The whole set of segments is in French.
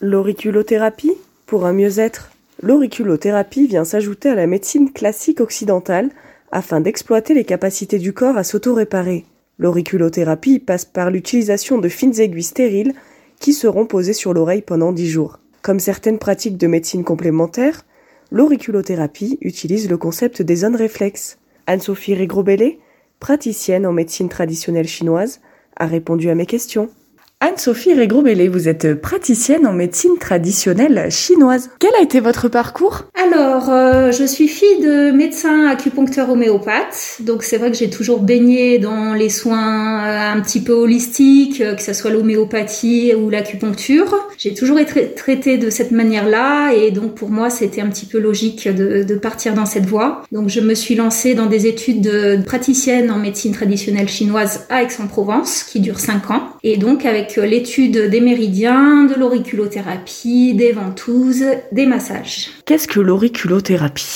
L'auriculothérapie, pour un mieux-être. L'auriculothérapie vient s'ajouter à la médecine classique occidentale afin d'exploiter les capacités du corps à s'auto-réparer. L'auriculothérapie passe par l'utilisation de fines aiguilles stériles qui seront posées sur l'oreille pendant 10 jours. Comme certaines pratiques de médecine complémentaire, l'auriculothérapie utilise le concept des zones réflexes. Anne-Sophie Regrobellet, praticienne en médecine traditionnelle chinoise, a répondu à mes questions. Anne-Sophie Regrobellet, vous êtes praticienne en médecine traditionnelle chinoise. Quel a été votre parcours ? Alors, je suis fille de médecin acupuncteur homéopathe, donc c'est vrai que j'ai toujours baigné dans les soins un petit peu holistiques, que ce soit l'homéopathie ou l'acupuncture. J'ai toujours été traitée de cette manière-là, et donc pour moi c'était un petit peu logique de partir dans cette voie. Donc je me suis lancée dans des études de praticienne en médecine traditionnelle chinoise à Aix-en-Provence, qui durent 5 ans, et donc avec l'étude des méridiens, de l'auriculothérapie, des ventouses, des massages. Qu'est-ce que l'auriculothérapie ?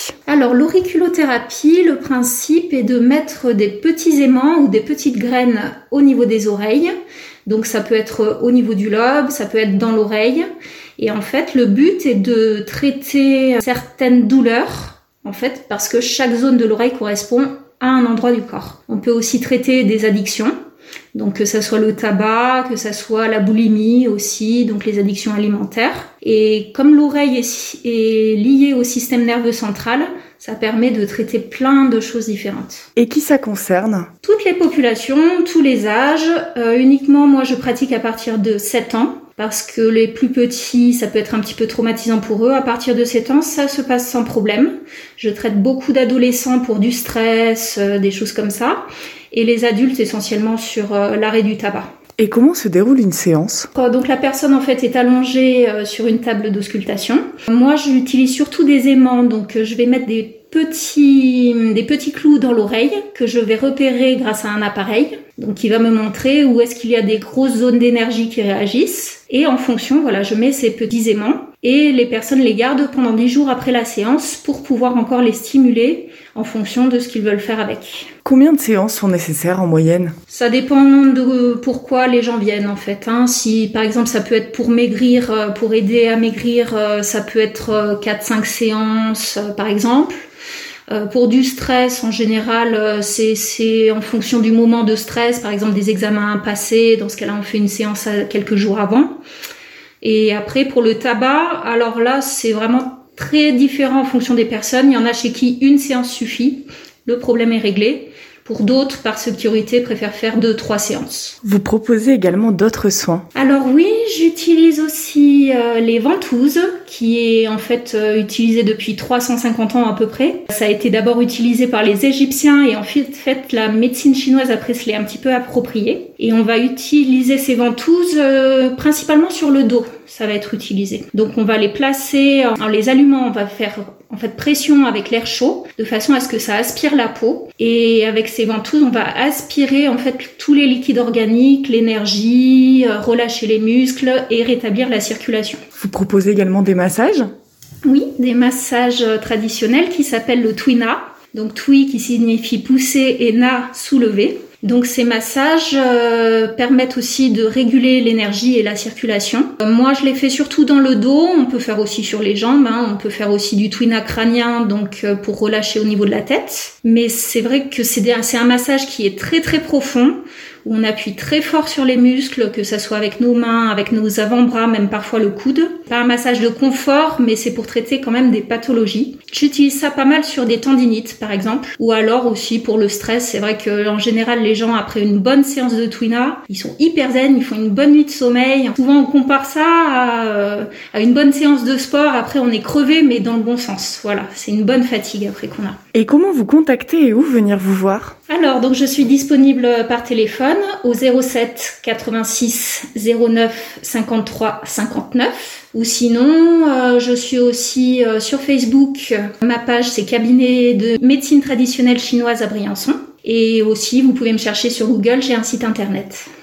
Alors l'auriculothérapie, le principe est de mettre des petits aimants ou des petites graines au niveau des oreilles. Donc ça peut être au niveau du lobe, ça peut être dans l'oreille. Et en fait, le but est de traiter certaines douleurs, en fait, parce que chaque zone de l'oreille correspond à un endroit du corps. On peut aussi traiter des addictions. Donc que ça soit le tabac, que ça soit la boulimie aussi, donc les addictions alimentaires. Et comme l'oreille est liée au système nerveux central, ça permet de traiter plein de choses différentes. Et qui ça concerne ? Toutes les populations, tous les âges. Uniquement, moi, je pratique à partir de 7 ans. Parce que les plus petits, ça peut être un petit peu traumatisant pour eux. À partir de 7 ans, ça se passe sans problème. Je traite beaucoup d'adolescents pour du stress, des choses comme ça. Et les adultes essentiellement sur l'arrêt du tabac. Et comment se déroule une séance ? Donc la personne en fait est allongée sur une table d'auscultation. Moi j'utilise surtout des aimants, donc je vais mettre des petits clous dans l'oreille que je vais repérer grâce à un appareil, donc qui va me montrer où est-ce qu'il y a des grosses zones d'énergie qui réagissent. Et en fonction, voilà, je mets ces petits aimants et les personnes les gardent pendant 10 jours après la séance pour pouvoir encore les stimuler en fonction de ce qu'ils veulent faire avec. Combien de séances sont nécessaires en moyenne ? Ça dépend de pourquoi les gens viennent en fait. Si par exemple ça peut être pour maigrir, pour aider à maigrir, ça peut être 4-5 séances par exemple. Pour du stress, en général, c'est en fonction du moment de stress, par exemple des examens passés. Dans ce cas-là, on fait une séance quelques jours avant. Et après, pour le tabac, alors là, c'est vraiment très différent en fonction des personnes. Il y en a chez qui une séance suffit, le problème est réglé. Pour d'autres, par sécurité, préfèrent faire 2-3 séances. Vous proposez également d'autres soins ? Alors oui, j'utilise aussi les ventouses, qui est en fait utilisé depuis 350 ans à peu près. Ça a été d'abord utilisé par les Égyptiens et en fait la médecine chinoise après se l'est un petit peu appropriée. Et on va utiliser ces ventouses principalement sur le dos. Ça va être utilisé. Donc on va les placer en les allumant, on va faire en fait pression avec l'air chaud de façon à ce que ça aspire la peau, et avec ces ventouses on va aspirer en fait tous les liquides organiques, l'énergie, relâcher les muscles et rétablir la circulation. Vous proposez également des massages ? Oui, des massages traditionnels qui s'appellent le Twina. Donc Twi qui signifie pousser et Na soulever. Donc ces massages permettent aussi de réguler l'énergie et la circulation. Moi je les fais surtout dans le dos, on peut faire aussi sur les jambes, on peut faire aussi du Twina crânien donc pour relâcher au niveau de la tête. Mais c'est vrai que c'est un massage qui est très très profond, où on appuie très fort sur les muscles, que ça soit avec nos mains, avec nos avant-bras, même parfois le coude. Pas un massage de confort, mais c'est pour traiter quand même des pathologies. J'utilise ça pas mal sur des tendinites, par exemple, ou alors aussi pour le stress. C'est vrai que en général, les gens, après une bonne séance de Twina, ils sont hyper zen, ils font une bonne nuit de sommeil. Souvent, on compare ça à une bonne séance de sport. Après, on est crevé, mais dans le bon sens. Voilà, c'est une bonne fatigue après qu'on a. Et comment vous contacter et où venir vous voir ? Alors, donc je suis disponible par téléphone au 07 86 09 53 59. Ou sinon, je suis aussi sur Facebook. Ma page, c'est Cabinet de médecine traditionnelle chinoise à Briançon. Et aussi, vous pouvez me chercher sur Google, j'ai un site internet.